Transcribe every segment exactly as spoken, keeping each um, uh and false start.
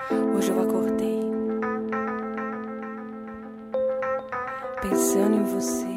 Hoje eu acordei pensando em você.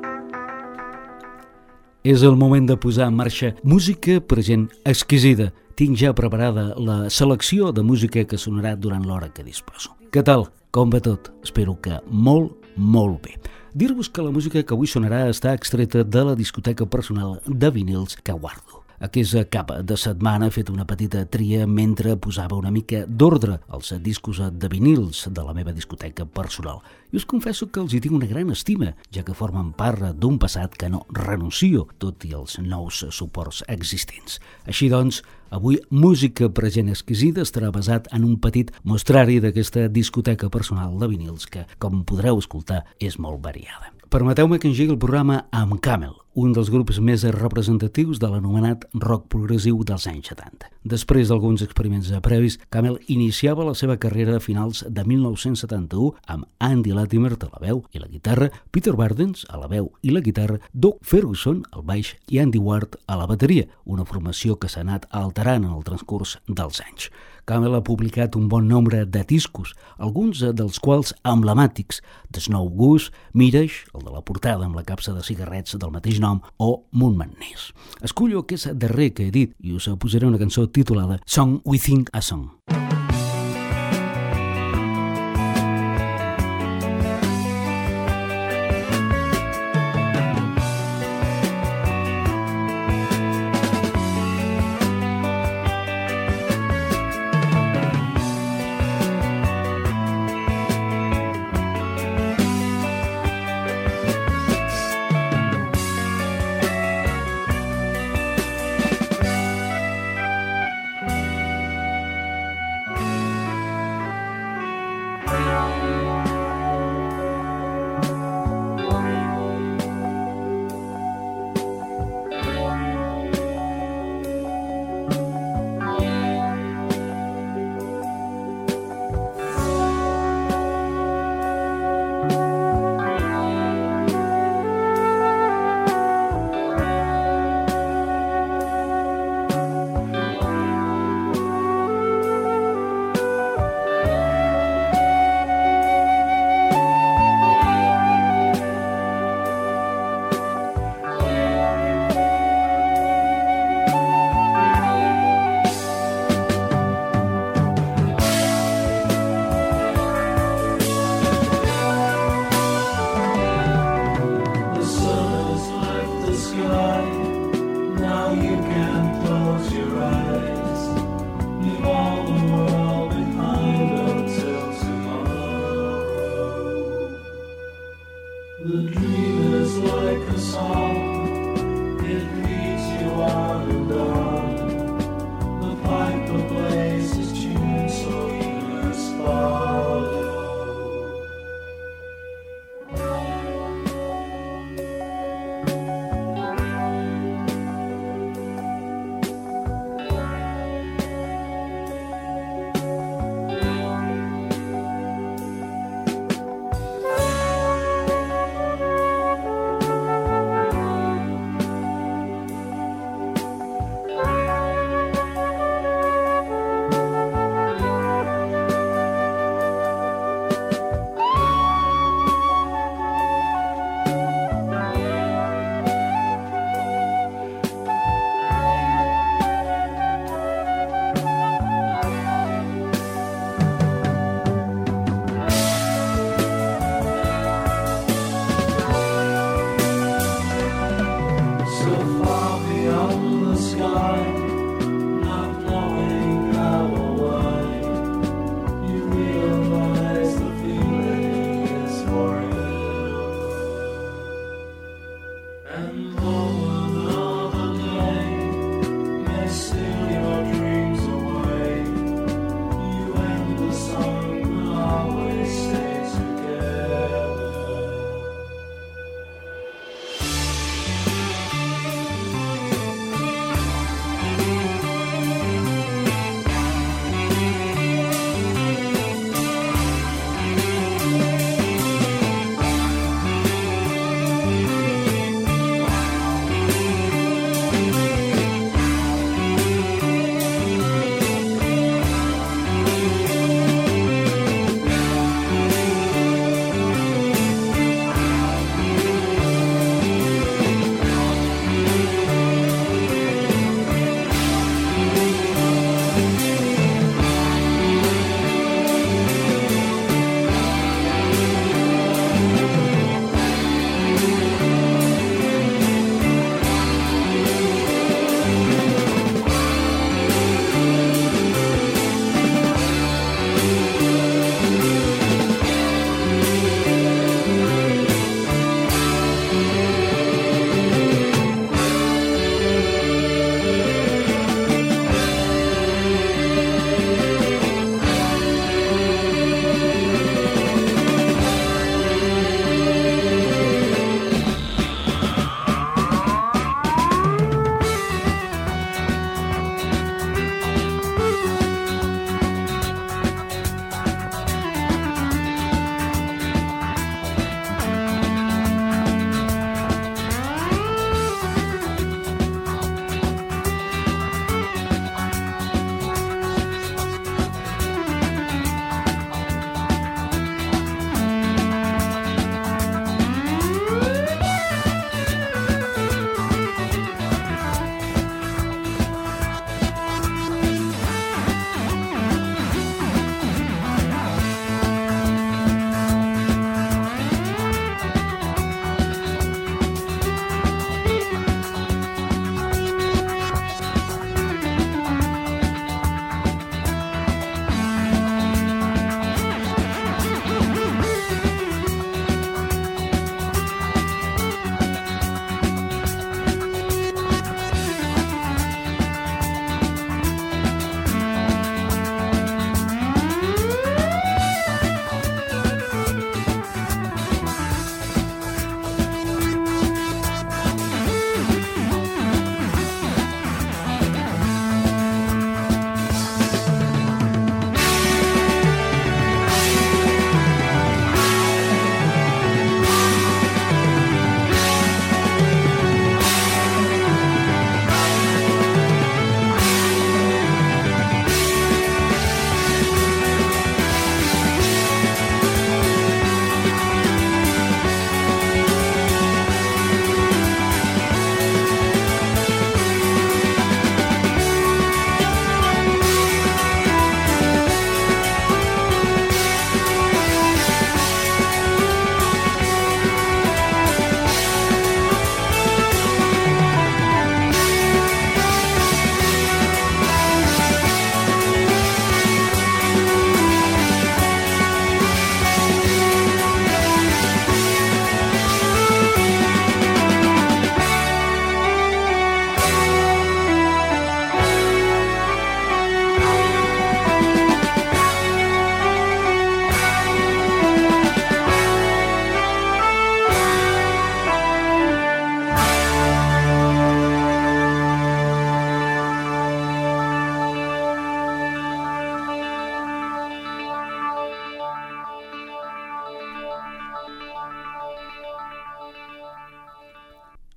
És el moment de posar en marxa música per gent exquisida. Tinc ja preparada la selecció de música que sonarà durant l'hora que disposo. Què tal? Com va tot? Espero que molt, molt bé. Dir-vos que la música que avui sonarà està extreta de la discoteca personal de vinils que guardo. Aquest cap de setmana he fet una petita tria mentre posava una mica d'ordre als discos de vinils de la meva discoteca personal. I us confesso que els hi tinc una gran estima, ja que formen part d'un passat que no renuncio, tot i els nous suports existents. Així doncs, avui Música per gent exquisida estarà basat en un petit mostrari d'aquesta discoteca personal de vinils que, com podreu escoltar, és molt variada. Permeteu-me que engegui el programa amb Camel, un dels grups més representatius de l'anomenat rock progressiu dels anys setanta. Després d'alguns experiments previs, Camel iniciava la seva carrera a finals de mil nou-cents setanta-u amb Andy Latimer a la veu i la guitarra, Peter Burdens a la veu i la guitarra, Doug Ferguson al baix i Andy Ward a la bateria, una formació que s'ha anat alterant en el transcurs dels anys. Camel ha publicat un bon nombre de discos, alguns dels quals emblemàtics, The Snow Goose, Mirage, el de la portada amb la capsa de cigarrets del mateix nom, o Moon Madness. Escullo aquest darrer que he dit i us posaré una cançó titulada Song Within a Song.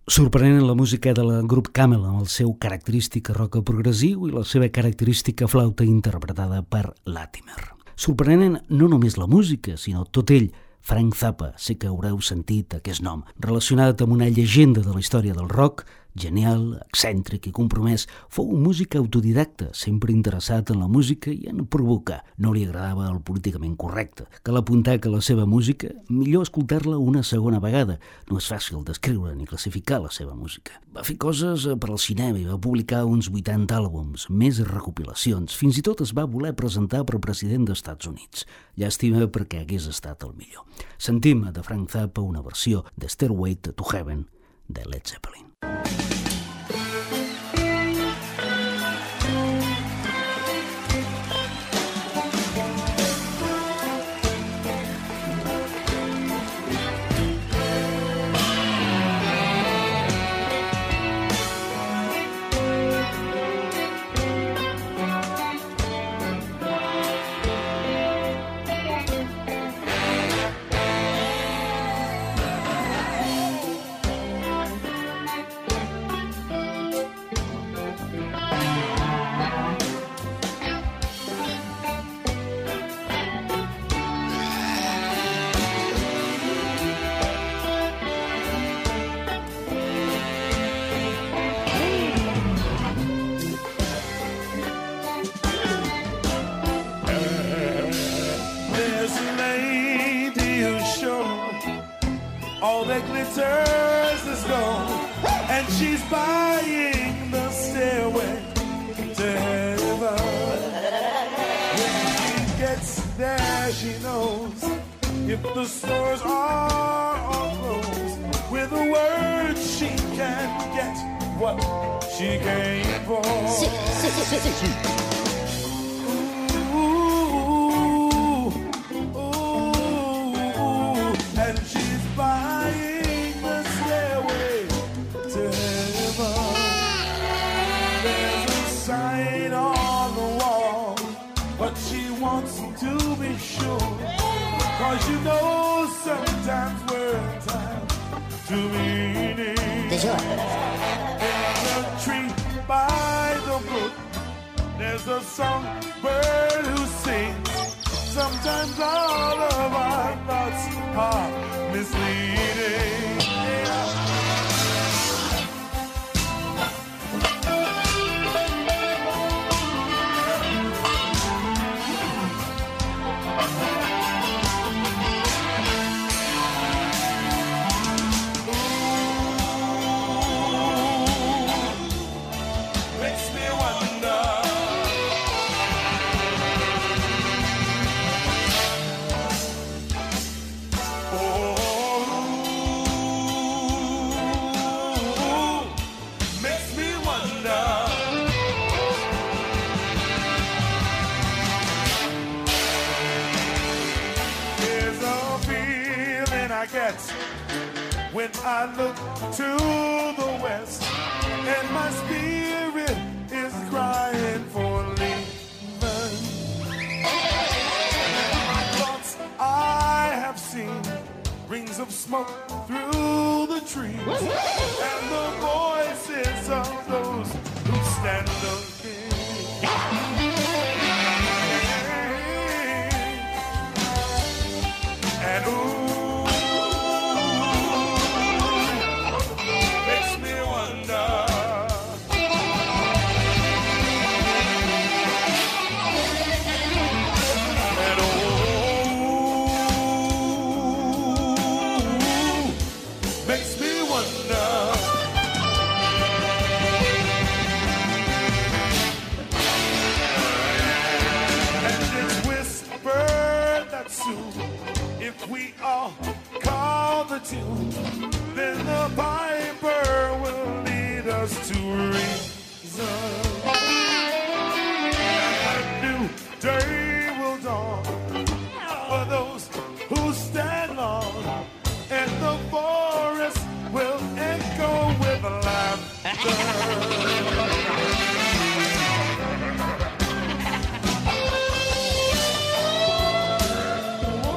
Sorprenent la música del grup Camel amb el seu característic rock progressiu i la seva característica flauta interpretada per Latimer. Sorprenent no només la música, sinó tot ell. Frank Zappa, sé que haureu sentit aquest nom, relacionat amb una llegenda de la història del rock, genial, excèntric i compromès, fou un músic autodidacta, sempre interessat en la música i en provocar. No li agradava el políticament correcte. Cal apuntar que la seva música, millor escoltar-la una segona vegada. No és fàcil descriure ni classificar la seva música. Va fer coses per al cinema i va publicar uns vuitanta àlbums, més recopilacions. Fins i tot es va voler presentar per president dels Estats Units. Llàstima perquè hagués estat el millor. Sentim de Frank Zappa una versió de Stairway to Heaven de Led Zeppelin. All that glitters is gold, and she's buying the stairway to heaven. When she gets there, she knows if the stores are all closed, with a word she can get what she came for. Ooh, ooh, and she's buying the stairway to heaven. There's a sign on the wall, but she wants to be sure, 'cause you know sometimes words have two meanings. In the tree by the brook, there's a songbird who sings. Sometimes all of our thoughts are misleading. Yeah. When I look to the west, and my spirit is crying for leaving. My thoughts I have seen rings of smoke through the trees, and the voices of those who stand looking. And ooh, if we all call the tune, then the piper will lead us to reason. And a new day will dawn for those who stand long, and the forest will echo with laughter.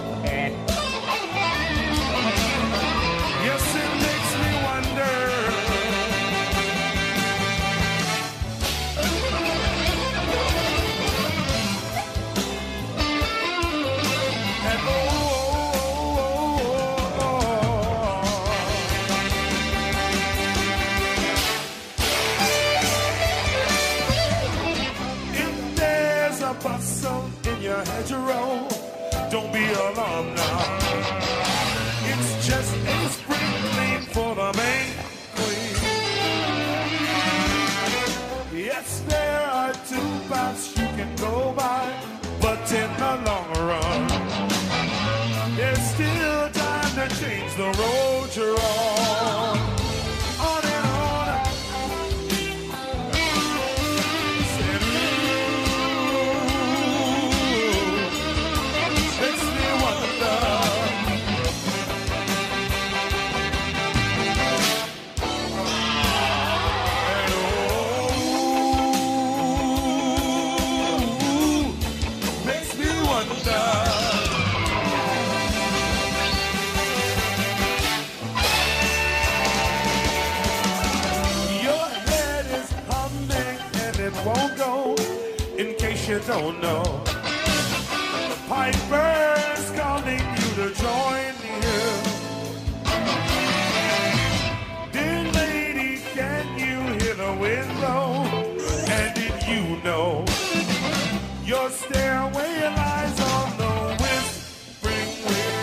Yes, it makes me wonder a hedgerow. Don't be alarmed now. It's just a spring clean for the main queen. Yes, there are two paths you can go by, but in the long run, there's still time to change the road you're on. On and on. Said, ooh, makes me wonder. And ooh, makes me wonder. Won't go, in case you don't know. The piper's calling you to join you. Dear lady, can you hear the wind blow? And did you know your stairway lies on the whispering wind?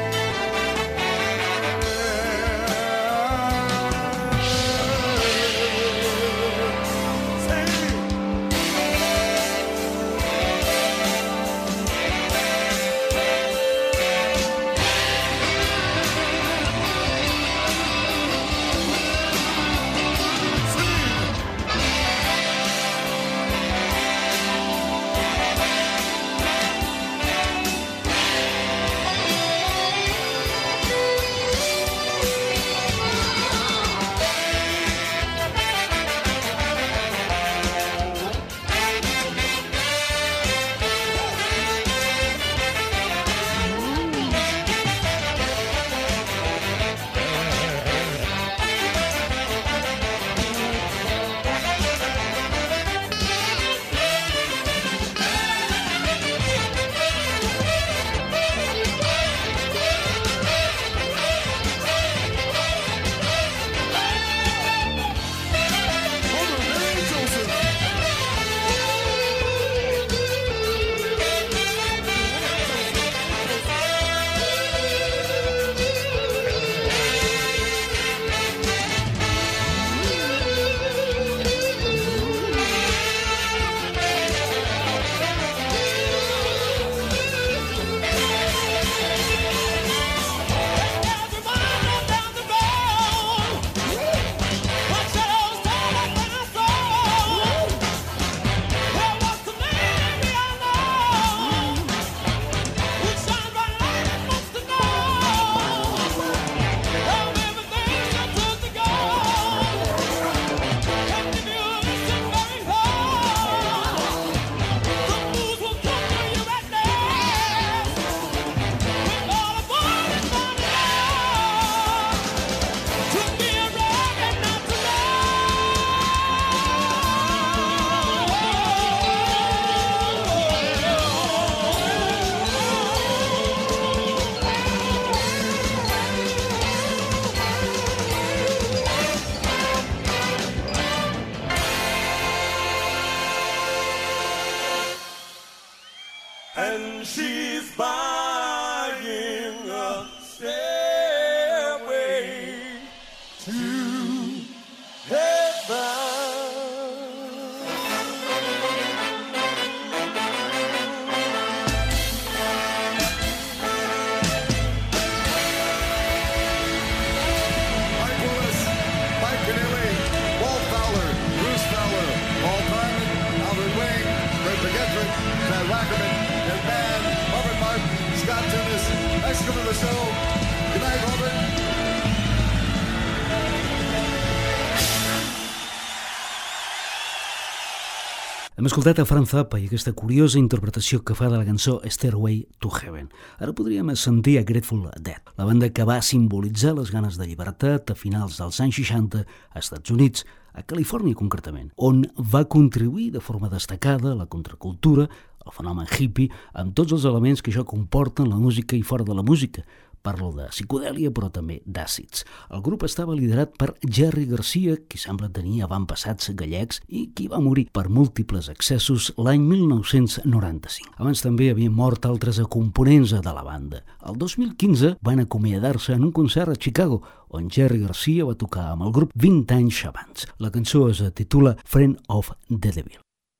And she's buying a stairway to heaven. Mike Willis, Mike Keneally, Walt Fowler, Bruce Fowler, Paul Carmen, Albert Wing, Fred McGettrick, Chad Wackerman, Ed Mann, Robert Martin, Scott Tunis. Thanks for coming to the show. Good night, Robert. Hem escoltat a Frank Zappa i aquesta curiosa interpretació que fa de la cançó Stairway to Heaven. Ara podríem sentir a Grateful Dead, la banda que va simbolitzar les ganes de llibertat a finals dels anys seixanta a Estats Units, a Califòrnia concretament, on va contribuir de forma destacada a la contracultura, el fenomen hippie, amb tots els elements que això comporta en la música i fora de la música, Parlo de psicodèlia, però també d'àcids. El grup estava liderat per Jerry Garcia, qui sembla tenir avantpassats gallecs i qui va morir per múltiples excessos l'any mil nou-cents noranta-cinc. Abans també havien mort altres components de la banda. El dos mil quinze van acomiadar-se en un concert a Chicago, on Jerry Garcia va tocar amb el grup vint anys abans. La cançó es titula Friend of the Devil.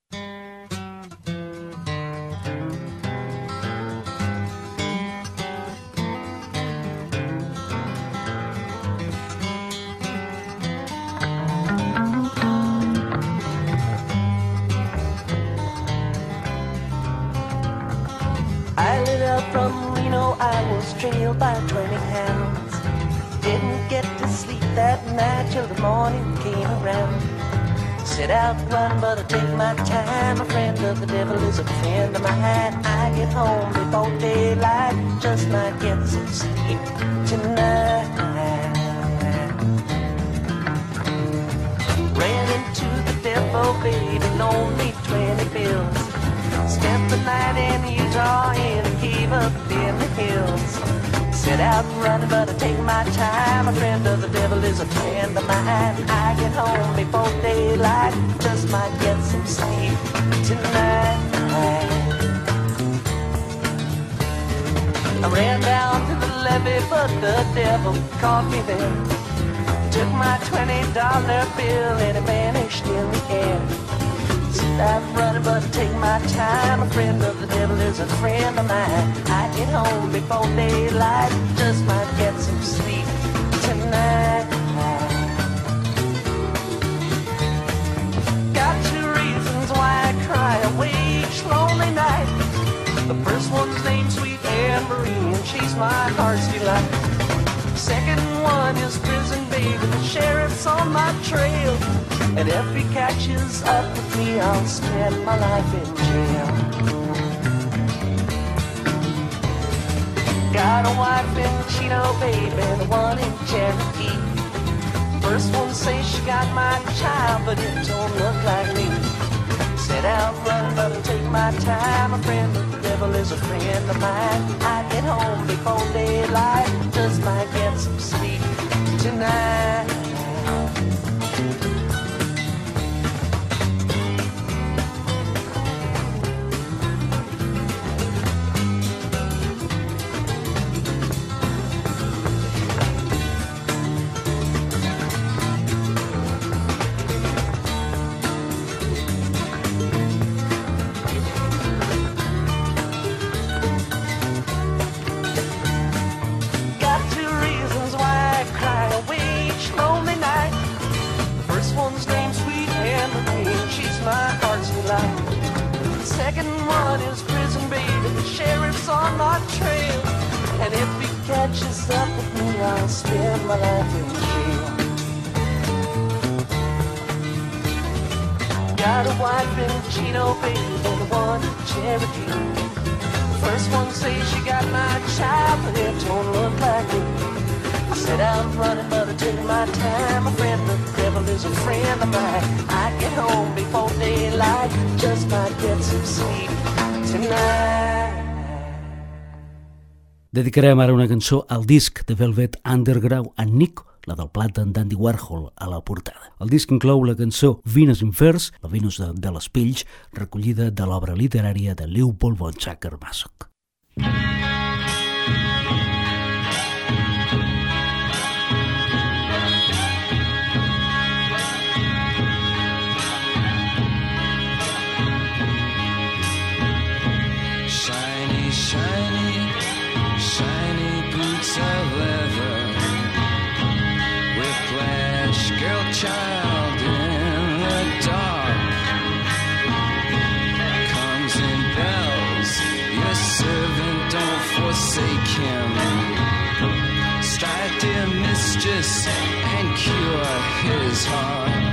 I lit up from Reno, I was trailed by twenty hounds. Didn't get to sleep that night till the morning came around. Set out run, but I take my time. A friend of the devil is a friend of mine. I get home before daylight, just might get some sleep tonight. Ran into the devil, baby, loaned me twenty bills. Spent the night in Utah in a cave up in the hills. Set out running, but I take my time. A friend of the devil is a friend of mine. I get home before daylight, just might get some sleep tonight. I ran down to the levee, but the devil caught me there. Took my twenty dollar bill and it vanished in the air. I'm running, but I take my time. A friend of the devil is a friend of mine. I get home before daylight, just might get some sleep tonight. Got two reasons why I cry away each lonely night. The first one's named Sweet Anne Marie, and she's my heart's delight. Second one is prison baby, the sheriff's on my trail. And if he catches up with me, I'll spend my life in jail. Got a wife in Chino, baby, and one in Cherokee. First one says she got my child, but it don't look like me. Set out running, but I take my time. A friend of the devil is a friend of mine. I get home before daylight, just might get some sleep tonight. Second one is prison baby, the sheriff's on my trail. And if he catches up with me, I'll spend my life in jail. Got a wife in Chino, baby, and one in Cherokee. First one says she got my child, but it don't look like me. I set out running, but I take my time. A friend of the devil is a friend of mine. I get home before daylight, just might get some sleep tonight. Dedicarem ara una cançó al disc de Velvet Underground en Nico, la del plat d'en Dandy Warhol a la portada. El disc inclou la cançó Venus in Furs, la Venus de, de les pells, recollida de l'obra literària de Leopold von Sacher-Masoch. Child in the dark comes in bells. Your servant, don't forsake him. Strike, dear mistress, and cure his heart.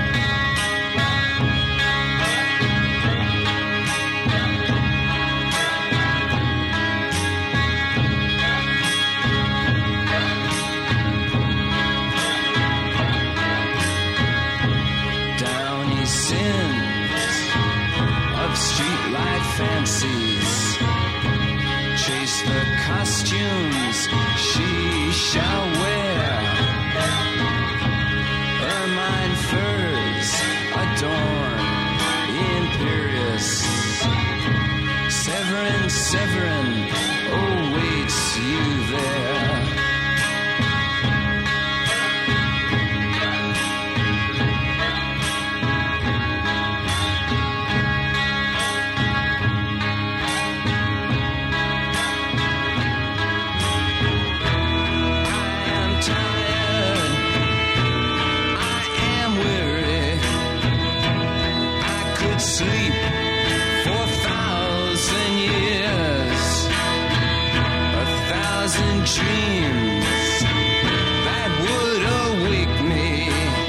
Fancies chase the costumes she shall wear. Ermine furs adorn the imperious. Severin, Severin awaits you there. Sleep for a thousand years, a thousand dreams that would awake me.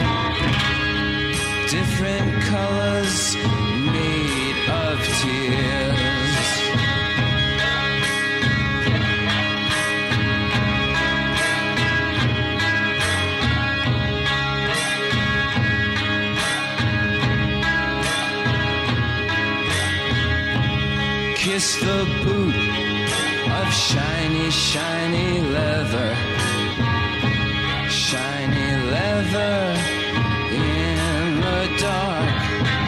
Different colors made of tears. Kiss the boot of shiny, shiny leather. Shiny leather in the dark.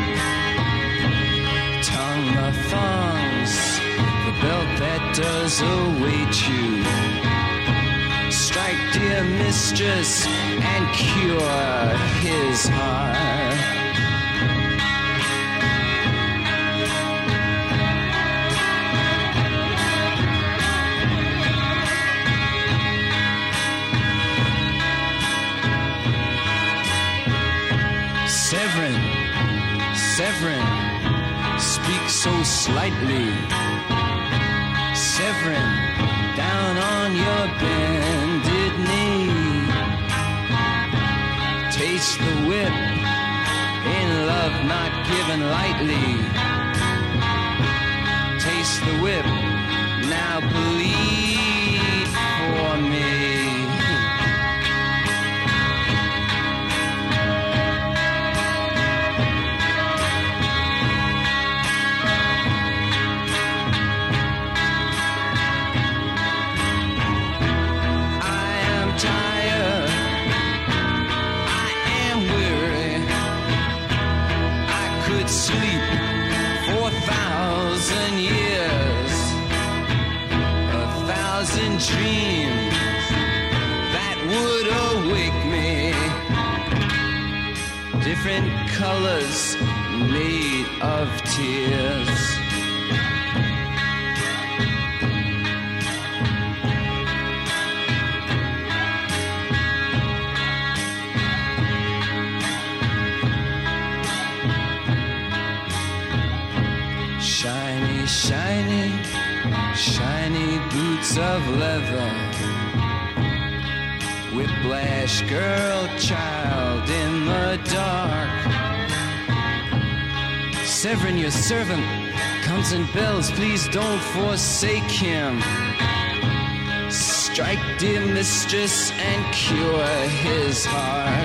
Tongue the thongs, the belt that does await you. Strike, dear mistress, and cure his heart. Severin, Severin, speak so slightly. Severin, down on your bended knee. Taste the whip, in love not given lightly. Taste the whip, now bleed for me. Sleep for a thousand years, a thousand dreams that would awake me. Different colors made of tears. Shiny, shiny, shiny boots of leather. Whiplash girl, child in the dark. Severin, your servant, comes and bells. Please don't forsake him. Strike, dear mistress, and cure his heart.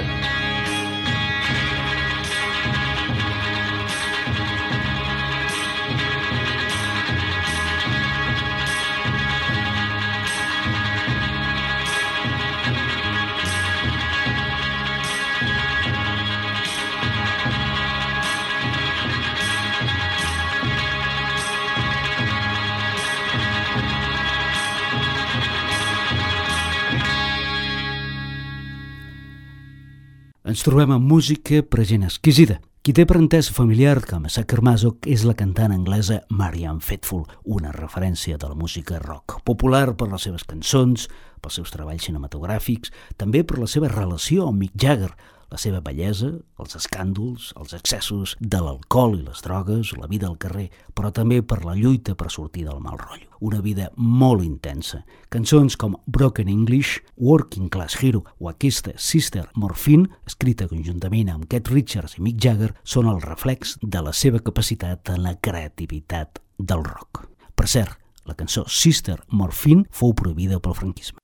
Ens trobem amb música per gent exquisida. Qui té parentesa familiar com a Sacher Masoch és la cantant anglesa Marianne Faithfull, una referència de la música rock, popular per les seves cançons, pels seus treballs cinematogràfics, també per la seva relació amb Mick Jagger, la seva bellesa, els escàndols, els excessos de l'alcohol i les drogues, la vida al carrer, però també per la lluita per sortir del mal rotllo. Una vida molt intensa. Cançons com Broken English, Working Class Hero o aquesta Sister Morphine, escrita conjuntament amb Keith Richards i Mick Jagger, són el reflex de la seva capacitat en la creativitat del rock. Per cert, la cançó Sister Morphine fou prohibida pel franquisme.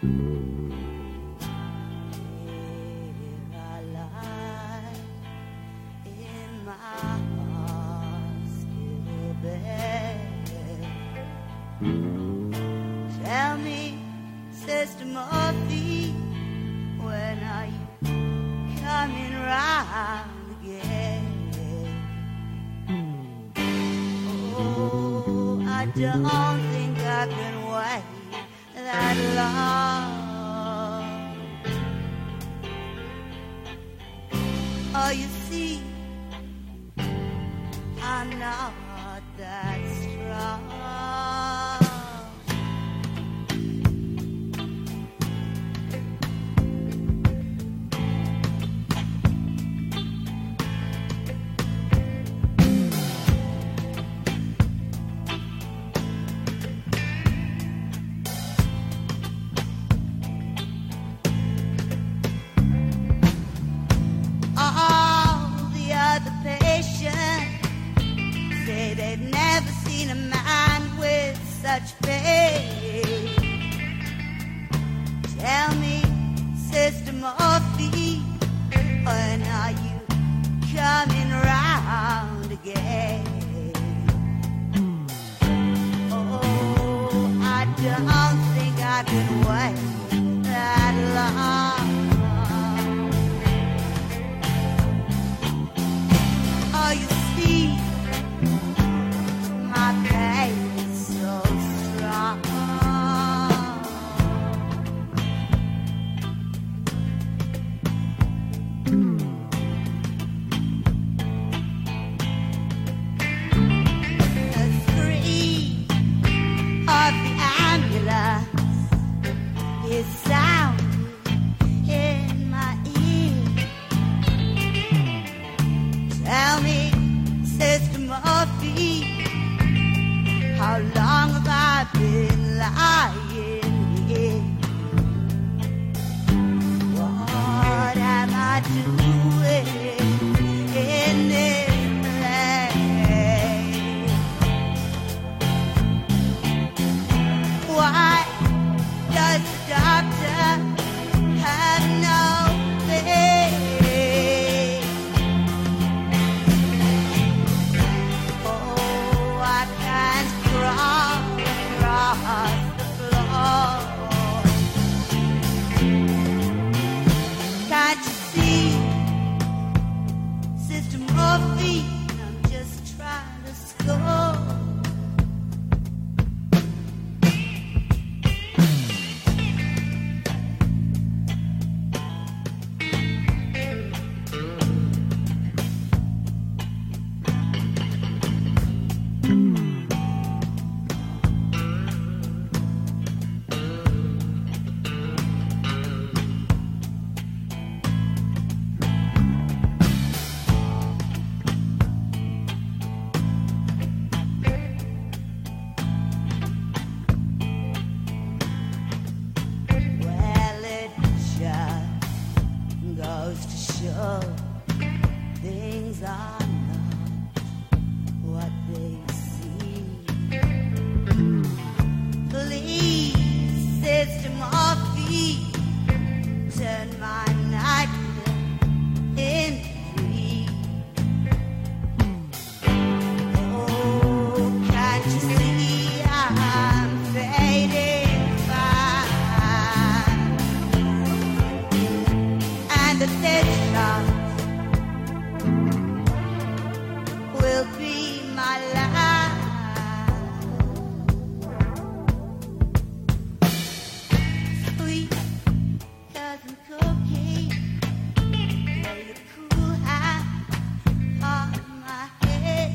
Tell me, Sister Murphy, when are you coming round again? Oh, I don't think I can wait that long. Oh, you see, I'm not that strong. They've never seen a man with such faith. Tell me, Sister Murphy, when are you coming round again? Oh, I don't think I can wait that long. Oh, you see, my pain is so strong. The scream of the ambulance is sounding in my ear. Tell me, Sister Murphy, how long have I been lying here? What am I doing in this place? Why does the doctor have no faith? Oh, I can't crawl across the floor. Can't you see, Sister Murphy, I'm just trying to score. Well, it just goes to show things are not what they seem. Please, Sister Murphy, turn my nightmare into dream. Oh, can't you see I'm fading fast? And the dead shot will be my last. Sweet cousin Cookie, lay your cool hand on my head.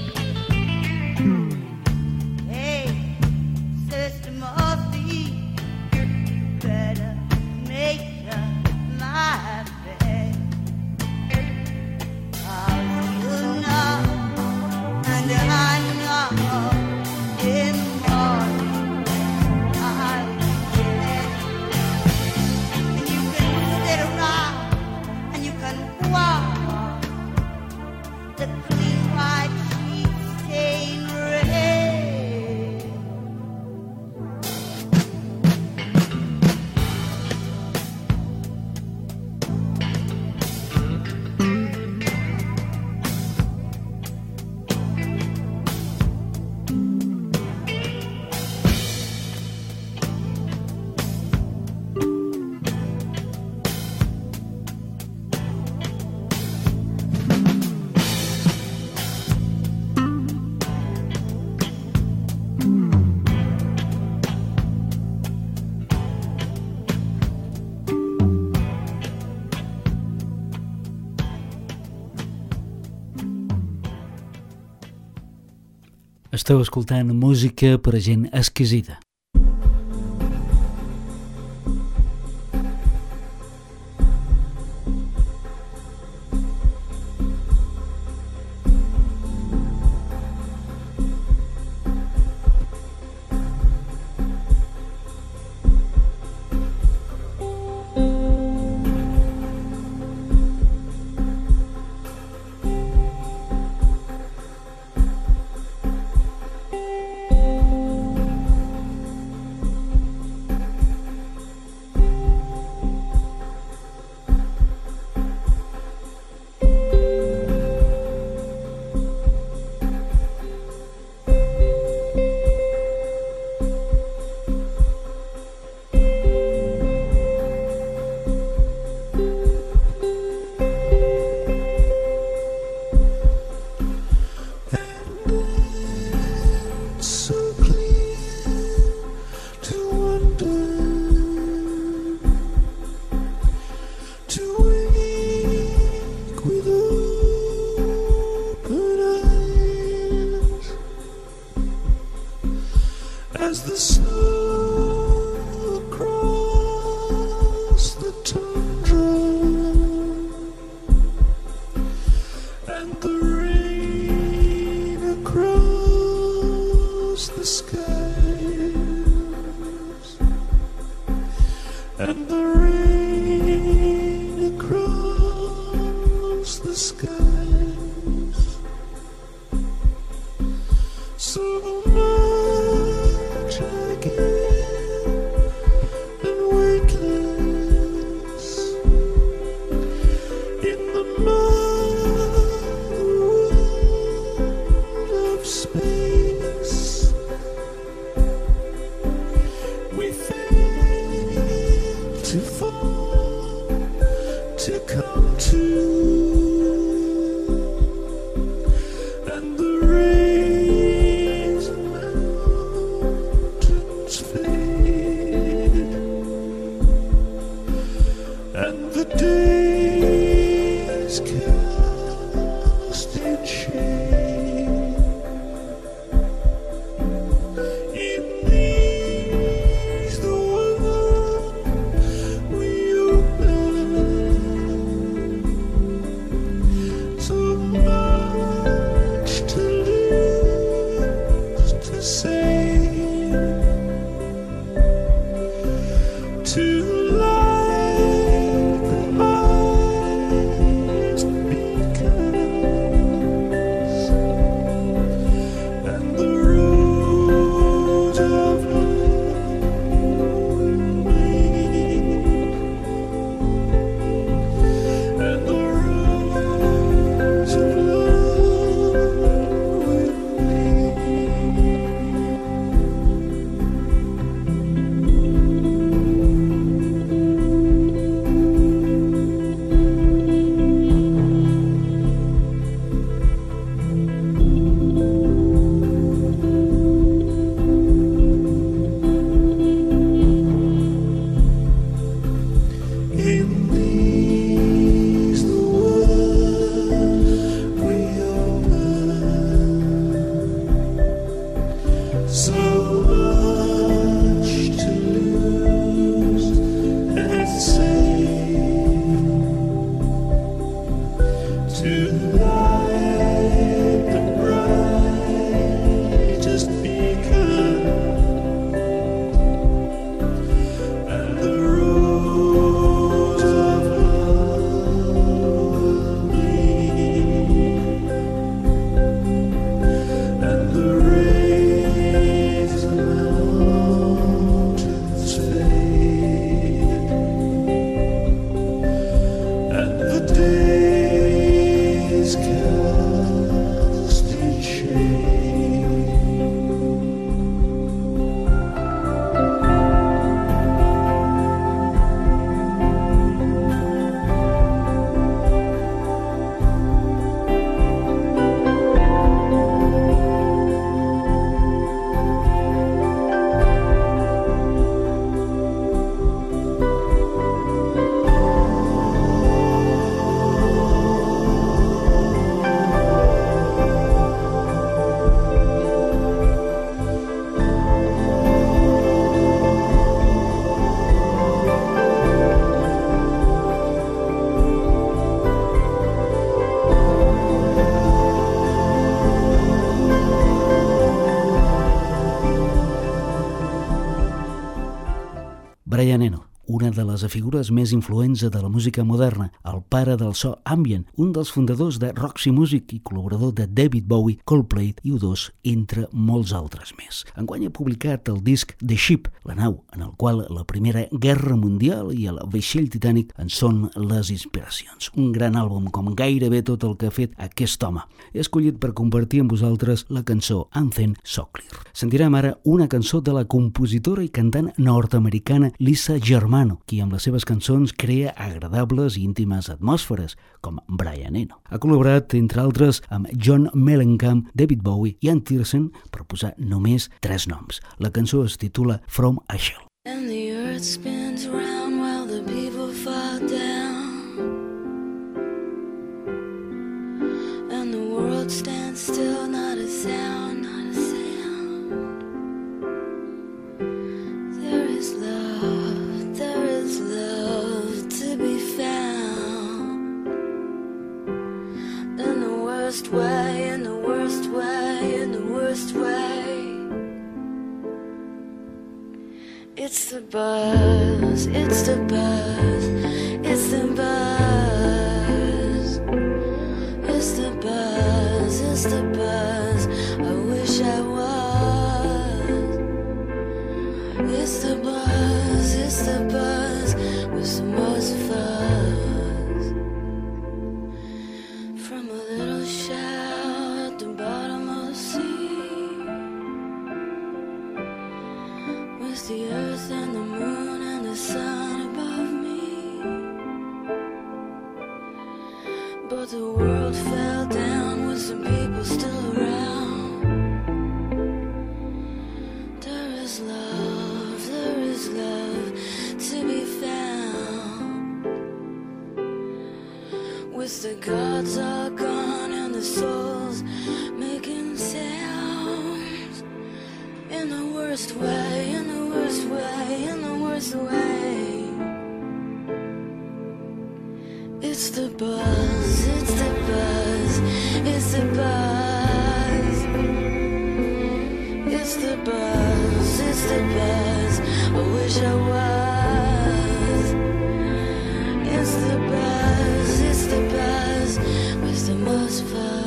Hey, Sister Murphy, better make up my bed. Oh, you know, and I know, in the morning I'll be dead. And you can sit around and you can walk the clean white sheets stain red. Esteu escoltant música per a gent exquisida. Brian Eno, una de les figures més influents de la música moderna, el pare del so ambient, un dels fundadors de Roxy Music i col·laborador de David Bowie, Coldplay i U dos, entre molts altres més. Enguany ha publicat el disc The Ship, la nau, en el qual la Primera Guerra Mundial i el vaixell Titanic en són les inspiracions. Un gran àlbum, com gairebé tot el que ha fet aquest home. He escollit per compartir amb vosaltres la cançó Anthem So Clear. Sentirem ara una cançó de la compositora i cantant nord-americana Lisa Germano, qui amb les seves cançons crea agradables i íntimes atmosferes, com Brian Eno. Ha col·laborat, entre altres, amb John Mellencamp, David Bowie i Ann Tiersen, per posar només tres noms. La cançó es titula From a Shell. And the earth spins round while the people fall down, and the world stands still, not a sound, not a sound. There is love, there is love to be found. In the worst way, in the worst way, in the worst way. It's the buzz, it's the buzz, it's the buzz. It's the buzz, it's the buzz, I wish I was. It's the buzz, it's the buzz, with the most fuzz. From a little shell at the bottom of the sea, with the earth and the moon and the sun above me. But the world fell down with some people still around. There is love, there is love to be found. With the gods all gone and the souls making sounds. In the worst way, in the worst way, in the worst way. It's the buzz, it's the buzz, it's the buzz. It's the buzz, it's the buzz, I wish I was. It's the buzz, it's the buzz, with the most fun.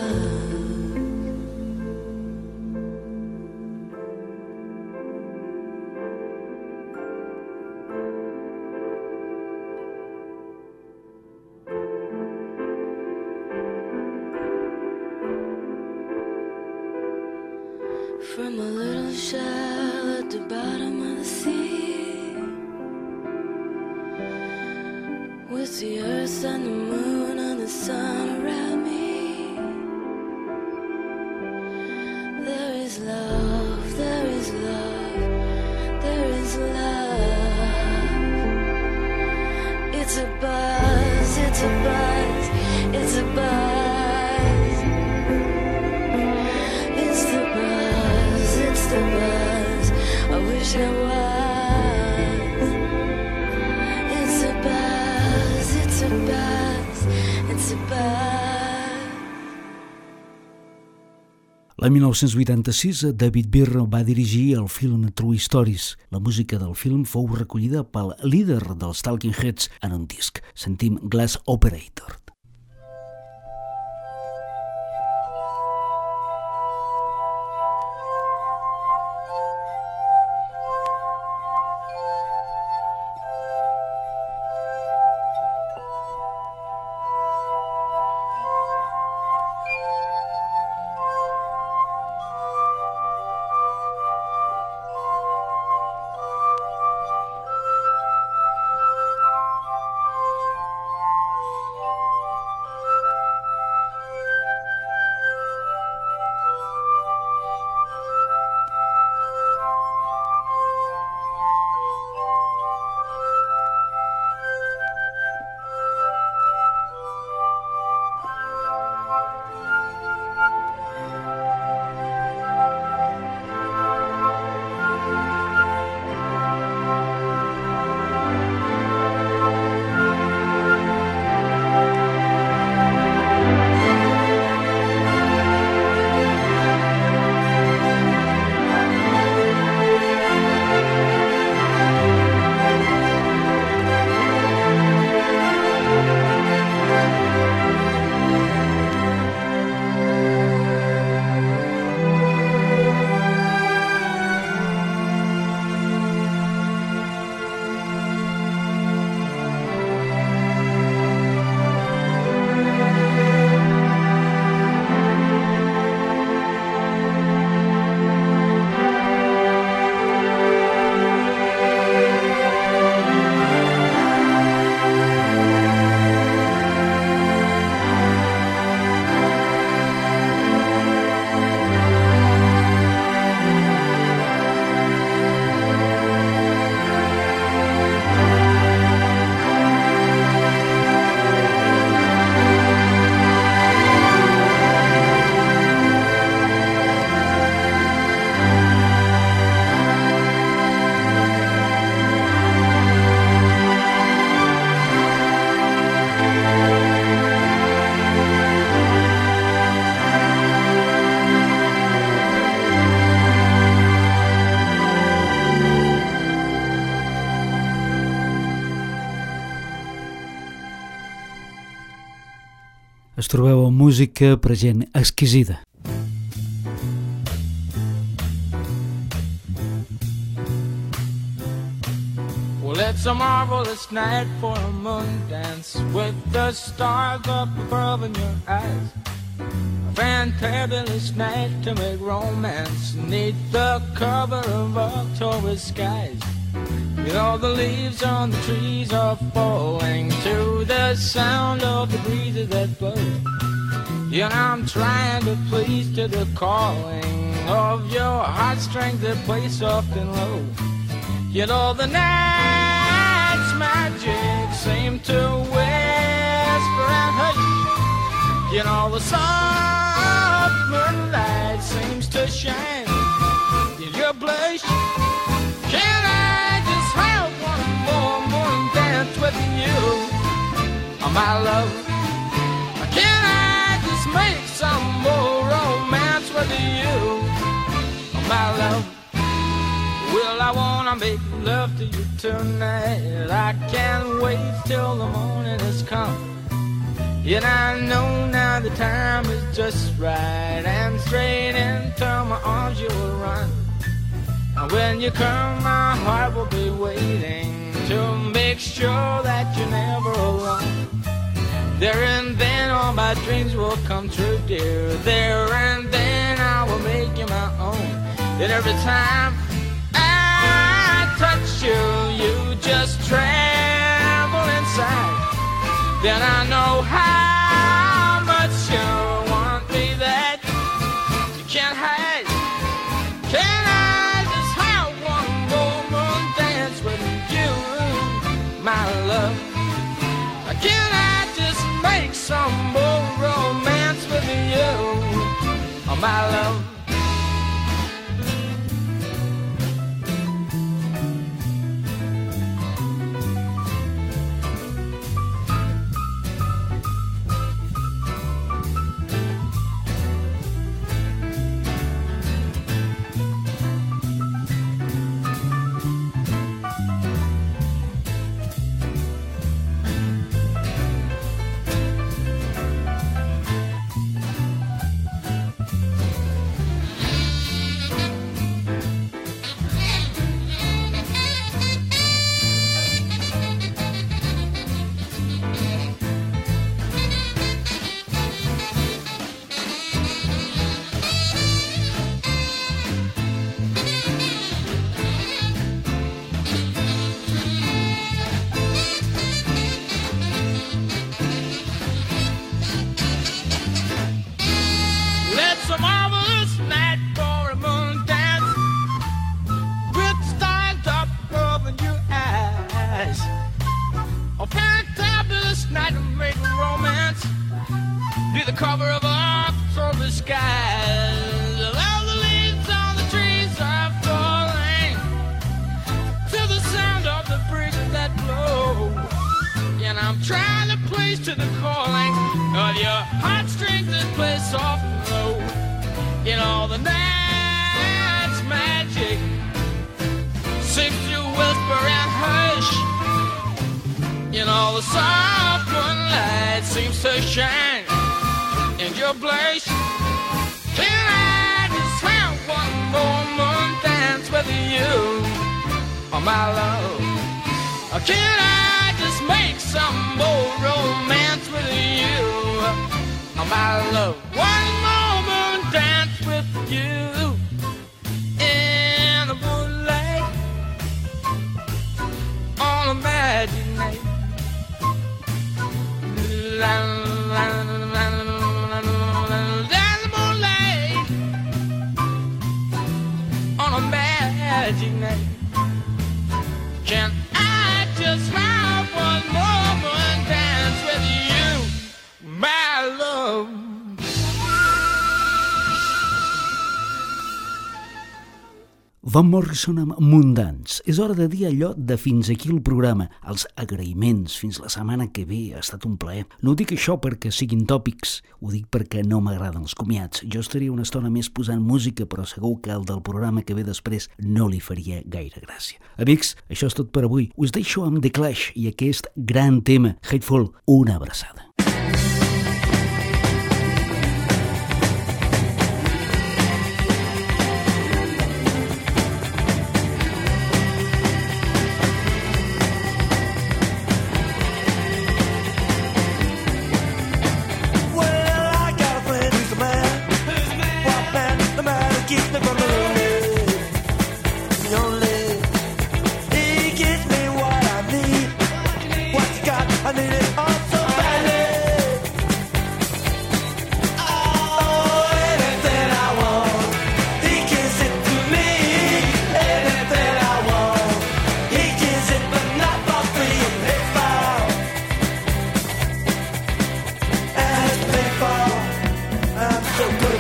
From a little shell at the bottom of the sea, with the earth and the moon and the sun around me. There is love, there is love, there is love. It's a buzz, it's a buzz, it's a buzz. The buzz, I wish I was. It's a buzz, it's a buzz, it's a buzz. L'any mil nou-cents vuitanta-sis, David Byrne va dirigir el film True Stories. La música del film fou recollida pel líder dels Talking Heads en un disc. Sentim Glass Operator. Thank Es trobeu amb música per gent exquisida. Well, it's a marvelous night for a moon dance with the stars up above in your eyes. A fantabulous night to make romance neath the cover of October skies. You know the leaves on the trees are falling to the sound of the breezes that blow. You know I'm trying to please to the calling of your heartstrings that play soft and low. You know the night's magic seemed to whisper and hush. You know the soft moonlight seems to shine in your blush. Can I just have one more morning dance with you, oh, my love? Can I just make some more romance with you, oh, my love? Well, I wanna make love to you tonight. I can't wait till the morning has come. Yet I know now the time is just right, and straight into my arms you will run. And when you come, my heart will be waiting to make sure that you're never alone. There and then all my dreams will come true, dear. There and then I will make you my own. And every time I touch you, you just tremble inside. Then I know how much you want me that you can't hide. Can I just have one more moon dance with you, my love? Can I just make some more romance with you, oh, my love? Cover of October skies. All the leaves on the trees are falling to the sound of the breezes that blow. And I'm trying to please to the calling of your heartstrings that play soft and low. In all the night's magic seems to whisper and hush. In all the soft moonlight seems to shine in your blush. Can I just have one more moon dance with you, oh, my love? Or can I just make some more romance with you, oh, my love? One more moon dance with you in the moonlight on a magic night. La, la, la, la, la. Magic night. Can I just have one moment dance with you, my love? Van Morrison amb Moondance. És hora de dir allò de fins aquí el programa, els agraïments, fins la setmana que ve, ha estat un plaer. No ho dic això perquè siguin tòpics, ho dic perquè no m'agraden els comiats. Jo estaria una estona més posant música, però segur que el del programa que ve després no li faria gaire gràcia. Amics, això és tot per avui. Us deixo amb The Clash i aquest gran tema, Hateful, una abraçada.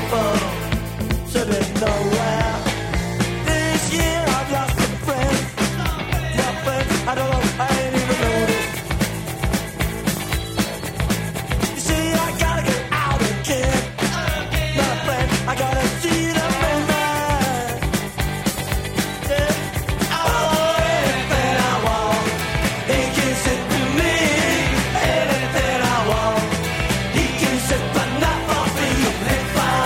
grateful to be nowhere. This year I've lost some friends. Nothing, I don't know, I ain't even noticed. You see, I gotta get out again. Nothing, I gotta see the midnight. Yeah. Oh, anything I want, he gives it to me. Anything I want, he gives it, but not for me. Pay for,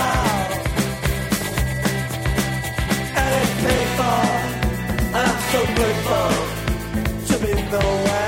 and it's paid for, and I'm so grateful to be nowhere.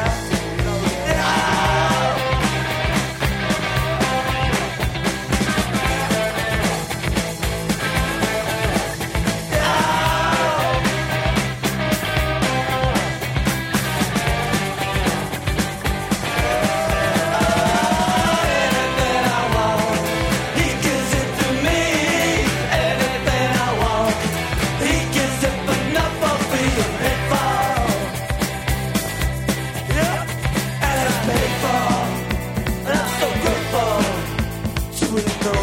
To